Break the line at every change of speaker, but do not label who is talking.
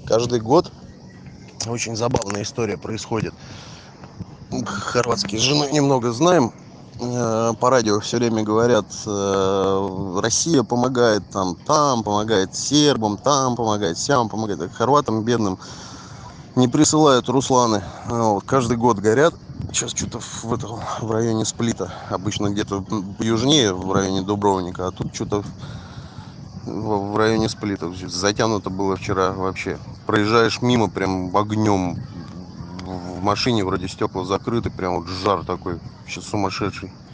Каждый год очень забавная история происходит. Хорватские с женой немного знаем. По радио все время говорят, Россия помогает там помогает сербам, там помогает, сям помогает. А хорватам бедным не присылают Русланы. Вот, каждый год горят. Сейчас что-то в районе Сплита. Обычно где-то южнее, в районе Дубровника. А тут что-то в районе Сплита. Затянуто было вчера вообще. Проезжаешь мимо, прям огнем. В машине вроде стекла закрыты. Прям вот жар такой. Сейчас сумасшедший.